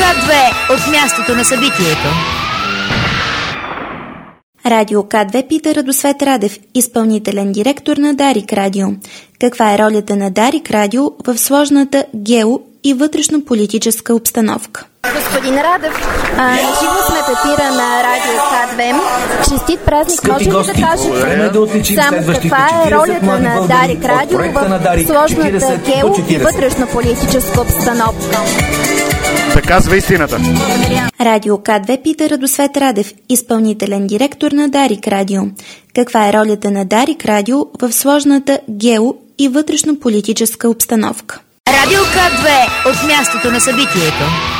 К2 от мястото на събитието. Радио К2 пита Радосвет Радев, изпълнителен директор на Дарик Радио. Каква е ролята на Дарик Радио в сложната гео- и вътрешно-политическа обстановка? Господин Радев, живо сме в ефира на Радио К2. Честит празник, може ли да кажете само каква е ролята на Дарик Радио в сложната гео- и вътрешно-политическа обстановка? Да казва истината. Радио К2 пита Радосвет Радев, изпълнителен директор на Дарик Радио. Каква е ролята на Дарик Радио в сложната гео- и вътрешно-политическа обстановка? Радио К2 от мястото на събитието.